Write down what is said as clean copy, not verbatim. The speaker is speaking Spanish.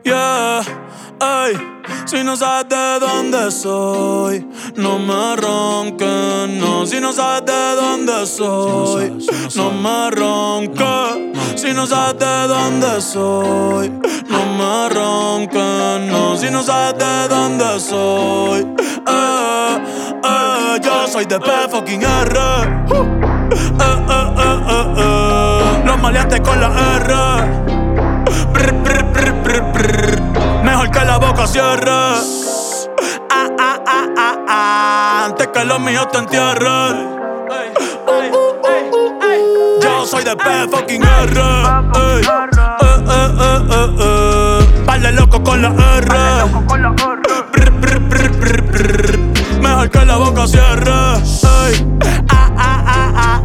Yeah, ey. Si no sabes de dónde soy, no me ronques, no. Si no sabes de dónde soy, no me ronques. Si no sabes de dónde soy, no me ronques, no. Si no sabes de dónde soy, yo soy de P fucking R. Los maleantes con la R. Brr, brr, brr, brr, brr. Mejor que la boca cierre. Antes que los míos te entierren. Yo soy de P fucking R. Vale loco con la R. Brr, brr, brr, brr, brr. Mejor que la boca cierre.